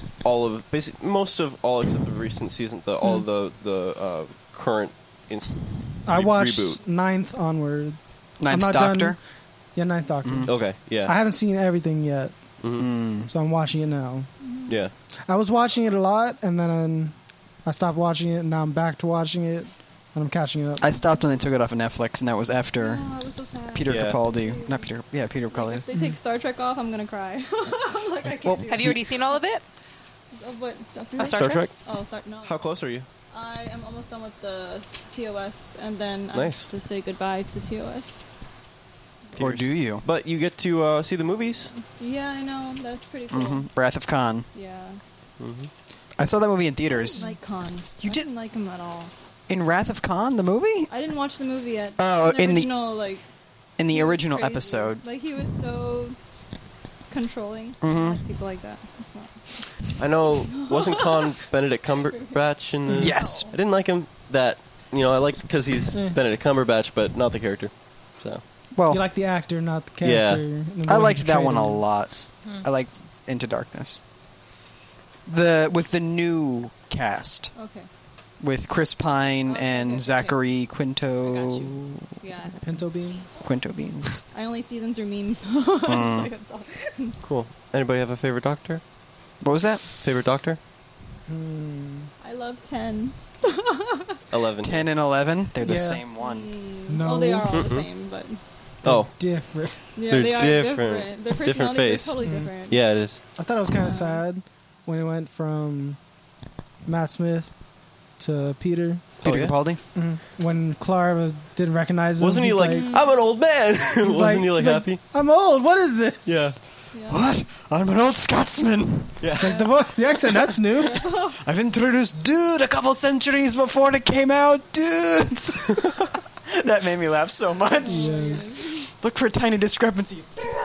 most of all except the recent season, all the current I watched reboot. 9th onward. Ninth not Doctor. done. Yeah, 9th Doctor. Okay, yeah. I haven't seen everything yet, Mhm. so I'm watching it now. Yeah. I was watching it a lot, and then I stopped watching it, and now I'm back to watching it, and I'm catching up. I stopped when they took it off of Netflix, and that was after Oh, it was so sad. Peter Yeah. Capaldi. Not Peter. Yeah, Peter Capaldi. If they take Star Trek off, I'm gonna cry. I'm like, I can't Well, do Have it. you already seen all of it? What? Doctor Of Who? Star Star Trek? Oh, no. How close are you? I am almost done with the TOS, and then I Nice. have to say goodbye to TOS. Or do you? But you get to see the movies. Yeah, I know. That's pretty cool. hmm Wrath of Khan. Yeah. I saw that movie in I theaters. didn't like Khan. You I did- didn't like him at all. In Wrath of Khan, the movie? I didn't watch the movie yet. Oh, in the- original, like In the he was original crazy. episode. Like he was so controlling. I Mhm. don't like people like that. It's not. I know. Wasn't Khan Benedict Cumberbatch in the? Yes. I didn't like him. I liked because he's Eh. Benedict Cumberbatch, but not the character. So. Well, You like the actor, not the Yeah. character. and the I way he liked that portrayed one a him. lot. I like Into Darkness. With the new cast Okay. with Chris Pine Okay, and okay, Zachary I got Quinto Yeah. Pinto bean. Quinto Beans. I only see them through memes. Mm. That's all. Cool. Anybody have a favorite Doctor? What was that? Favorite Doctor? I love 10. 11. 10 and 11. They're the Yeah. same one. No. Oh, they are all the same, but Oh, Different. yeah, They're they are different. Their Different personalities face. are totally different. yeah, it is. I thought it was kind of sad when it went from Matt Smith to Peter. Peter yeah? Capaldi. When Clara didn't recognize him. Wasn't he he's like, I'm an old man? Wasn't he like he's happy? I'm old. What is this? Yeah. Yeah. What? I'm an old Scotsman. Yeah. Like the accent, that's new. I've introduced Dude a couple centuries before it came out. Dudes. That made me laugh so much. Yes. Look for tiny discrepancies.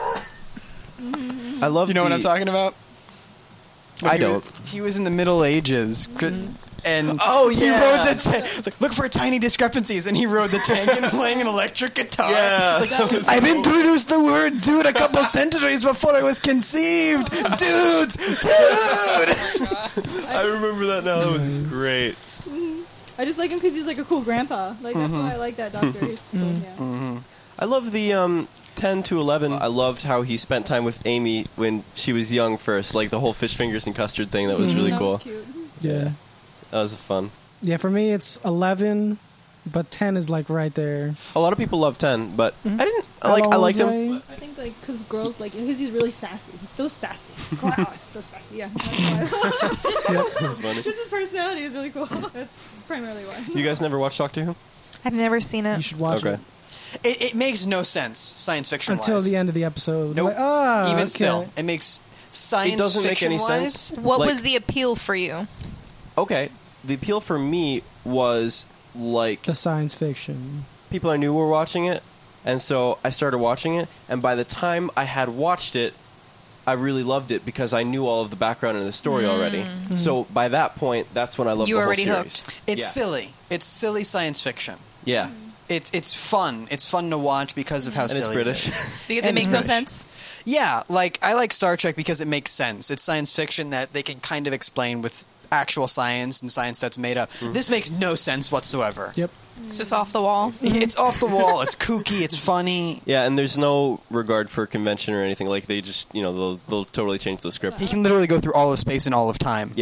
I love. You know what I'm talking about? When I he was- don't. He was in the Middle Ages. And Oh, he yeah. rode the tank. Look for tiny discrepancies, and he rode the tank and playing an electric guitar. Yeah. It's like, I've introduced the word "dude" a couple centuries before I was conceived. Dudes, dude. I remember that now. That was great. I just like him because he's like a cool grandpa. Like that's why I like that doctor. He's cool. Yeah. I love the 10 to 11. I loved how he spent time with Amy when she was young first. Like the whole fish fingers and custard thing. That was really That cool. was cute. Yeah. That was fun. Yeah, for me it's 11, but 10 is like right there. A lot of people love 10, but I didn't. I Hello, liked him. Jose. I think like because girls like because he's really sassy. He's so sassy. He's cool. Oh, it's so sassy. Yeah. That's why. That's funny. Just his personality is really cool. That's primarily why. You guys never watched Doctor Who? I've never seen You it. should watch Okay. it It makes no sense science fiction until the end of the episode. Nope. Like, ah, Even okay. still, it makes science It doesn't make fiction any wise. sense. What Like- was the appeal for you? Okay. The appeal for me was like the science fiction. people I knew were watching it, and so I started watching it. And by the time I had watched it, I really loved it because I knew all of the background and the story already. So by that point, that's when I loved You the were whole already series. hooked. It's Yeah. silly. It's silly science fiction. Yeah, It's fun. It's fun to watch because of how and it's silly British. it is. Because And it makes it's no British. sense. Yeah, like I like Star Trek because it makes sense. It's science fiction that they can kind of explain with actual science and science that's made up. This makes no sense whatsoever. Yep. It's just off the wall. It's off the wall. It's kooky. It's funny. Yeah, and there's no regard for convention or anything. Like they just, they'll totally change the script. He can literally go through all of space and all of time. Yeah,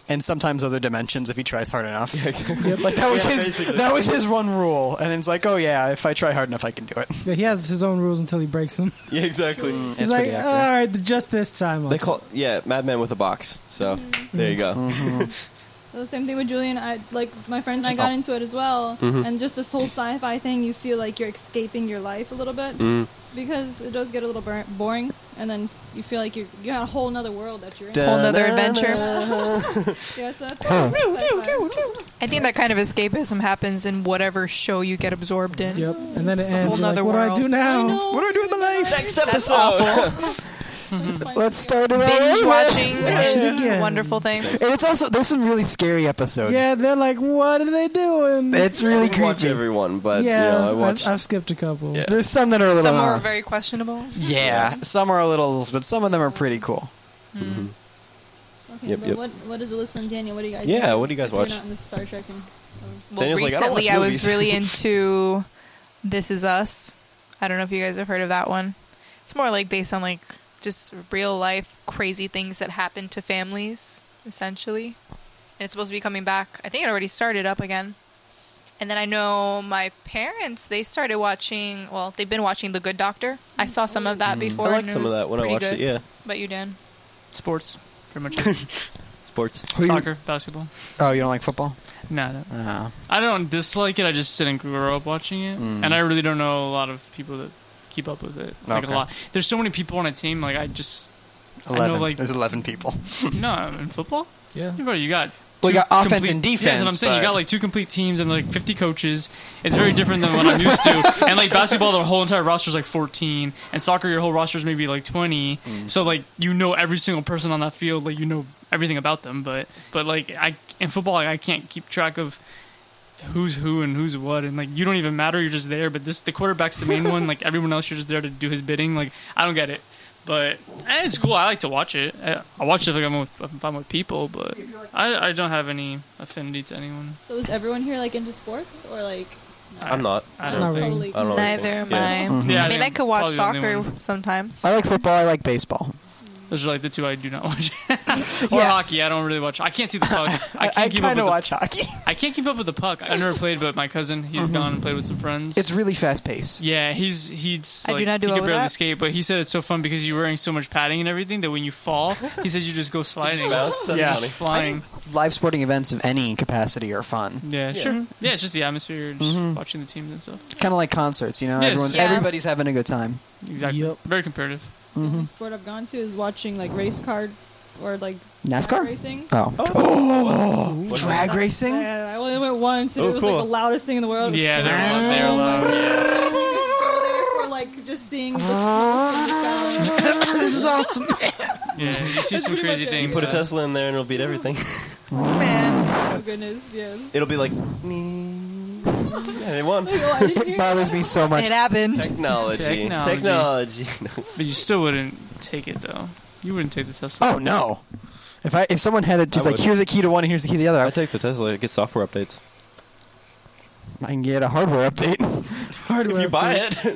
and sometimes other dimensions if he tries hard enough. Yep. Like that was Yeah, his basically. that was his one rule, and it's like, oh yeah, if I try hard enough, I can do it. Yeah, he has his own rules until he breaks them. Yeah, exactly. He's It's like, pretty all accurate. right, just this time. They call Madman with a box. So there you go. The same thing with Julian. I like my friends and I got into it as well, and just this whole sci-fi thing. You feel like you're escaping your life a little bit because it does get a little boring, and then you feel like you got a whole nother world that you're in. Whole nother adventure. Yeah, so that's why I like sci-fi. I think that kind of escapism happens in whatever show you get absorbed in. Yep. And then it a ends. whole You're like, nother what do I world. do now? What do I do with my life? Next That's episode. awful. Let's start it all Binge over. watching Watch it is a again. wonderful thing. And it's also there's some really scary episodes. Yeah, they're like, what are they doing? It's really I watch creepy. everyone, but yeah, I watched. I've skipped a couple. Yeah. There's some that are a little. Some are very questionable. yeah, some are a little, but some of them are pretty cool. Okay, Yep, but yep. What is Alyssa and Daniel? What do you guys? Yeah, do what do you guys if you're watch? not into Star Trek and Well, Daniel's like, I don't recently watch I was movies. really into This Is Us. I don't know if you guys have heard of that one. It's more like based on like just real life crazy things that happen to families, essentially. And it's supposed to be coming back. I think it already started up again. And then I know my parents, they started watching, well, they've been watching The Good Doctor. I saw some of that before. I and liked it some of was that when I pretty watched good. it. Yeah, But you, Dan? Sports, pretty much. sports. Soccer, basketball. Oh, you don't like football? No. Oh. I don't dislike it. I just didn't grow up watching it, and I really don't know a lot of people that keep up with it. Like Okay. a lot. There's so many people on a team. Like I just 11. know, like- There's 11 people. no in football. Yeah. You got. Well, you two got offense and Yeah, defense, that's what I'm saying. You but- got like 2 complete teams and like 50 coaches. It's very different than what I'm used to. And like basketball, the whole entire roster is like 14, and soccer, your whole roster is maybe like 20. So like you know every single person on that field, like you know everything about them. But like in football, I can't keep track of who's who and who's what, and like you don't even matter. You're just there. But the quarterback's the main one. Like everyone else, you're just there to do his bidding. Like I don't get it. But it's cool. I like to watch it. I watch it if I'm with people, but I don't have any affinity to anyone. so is everyone here like into sports or like? No? I'm not. I Not don't really. Totally. I don't know. Neither am Yeah. I. Yeah, I mean, I think could watch probably the only soccer one. sometimes. I like football. I like baseball. Those are like the 2 I do not watch. Or hockey. I don't really watch. I can't see the puck. I I can't keep up kind with of watch hockey. I can't keep up with the puck. I've never played, but my cousin, he's gone and played with some friends. It's really fast paced. Yeah, he's I like, do not do he well could with barely that. skate, but he said it's so fun because you're wearing so much padding and everything that when you fall, he says you just go sliding. bounce? That's yeah, funny. flying. Live sporting events of any capacity are fun. Yeah, sure. Yeah, it's just the atmosphere, just watching the teams and stuff. Kind of like concerts, you know. Yes. Yeah. Everybody's having a good time. Exactly. Yep. Very comparative. The only sport I've gone to is watching like race car or like NASCAR? drag racing. Oh, drag racing. Yeah, I only went once, and Oh, it was cool. like the loudest thing in the world. It was Yeah, so they're loud. loud. Yeah. You just go there for like just seeing the smoke and the sound. This is awesome. Yeah, you see some pretty crazy much it. things. Put a Tesla in there and it'll beat everything. Man. Oh goodness, yes. It'll be like. Yeah, they won. Oh, I didn't hear It bothers me so much. It happened. Technology. Technology. Technology. But you still wouldn't take it though. You wouldn't take the Tesla. Oh no! If someone had it just I like would. here's a key to one and here's the key to the other, I take the Tesla. It gets software updates. I can get a hardware update. Hardware If you buy update. it.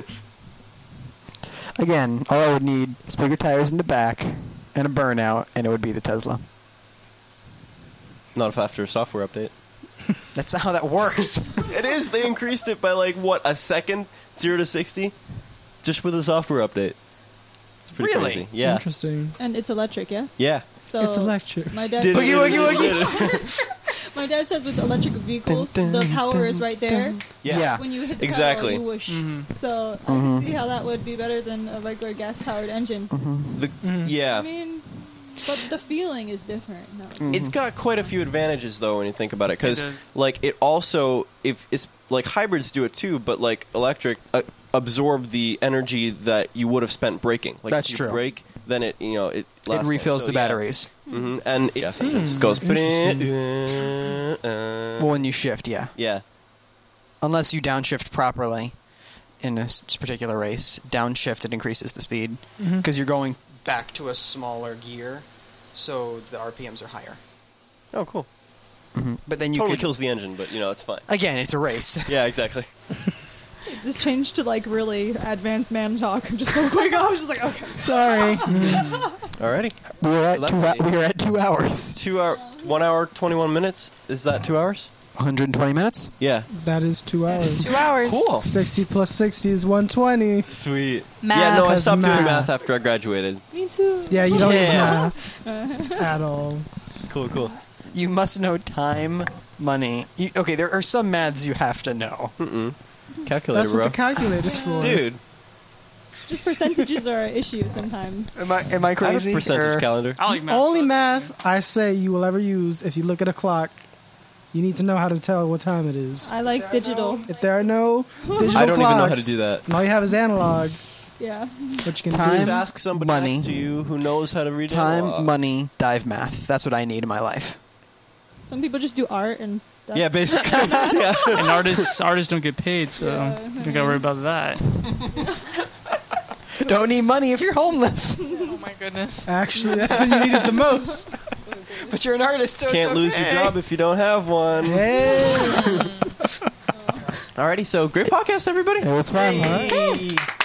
Again, all I would need is bigger tires in the back and a burnout, and it would be the Tesla. Not after a software update. That's not how that works. It is. They increased it by like what, a second, 0 to 60, just with a software update. It's pretty Really? crazy. Yeah. Interesting. And it's electric, yeah. Yeah. So It's electric. My dad. Did it, Woogie, did it, woogie, did woogie. it. My dad says with electric vehicles, Dun, dun, the power is right there. Yeah. When you hit the Exactly. pedal, you whoosh. Mhm. So I can see how that would be better than a regular gas-powered engine. The, yeah. I mean, but the feeling is different. No. It's got quite a few advantages though when you think about it, because It does. like it also, if it's like hybrids do it too, but like electric absorb the energy that you would have spent braking. Like That's if you true. brake, then it It lasts refills so, the yeah. batteries. Mhm. And it just goes. Well, when you shift, yeah. Yeah. Unless you downshift properly in a particular race, downshift it increases the speed because you're going back to a smaller gear, so the RPMs are higher. Oh, cool. But then you Totally could kills the engine, but you know it's fine. again, it's a race. Yeah, exactly. This changed to like really advanced man talk just so quick. I was just like, okay. Sorry. Alrighty. We're So that's we're at 2 hours. 2 hour, 1 hour, 21 minutes. Is that 2 hours? 120 minutes. Yeah. That is 2 hours. 2 hours. Cool. 60 plus 60 is 120. Sweet. Math. Yeah, no, I Because stopped doing math. math after I graduated. Me too. Yeah, you don't use Yeah. math at all. Cool. You must know time, money. Okay, there are some maths you have to know. Calculator, That's bro. what the calculator's for. Dude, Just percentages are an issue sometimes. Am I I have a crazy? percentage Or- calendar. I like math. Only so math I say you will ever use if you look at a clock, you need to know how to tell what time it is. I like digital. If there are no digital I don't even know how clocks, to do that. and all you have is analog, Yeah. what you can Time, Just ask somebody money. next to you who knows how to read Time, analog. money, dive math. That's what I need in my life. Some people just do art and. That's, Yeah, basically. Yeah. And artists don't get paid, so you don't gotta worry about that. Don't need money if you're homeless. Oh my goodness. do. Actually, that's when you need it the most. But you're an artist, so Can't it's lose your okay. job if you don't have one. Hey. Alrighty, so great podcast, everybody. It was fun. Hey.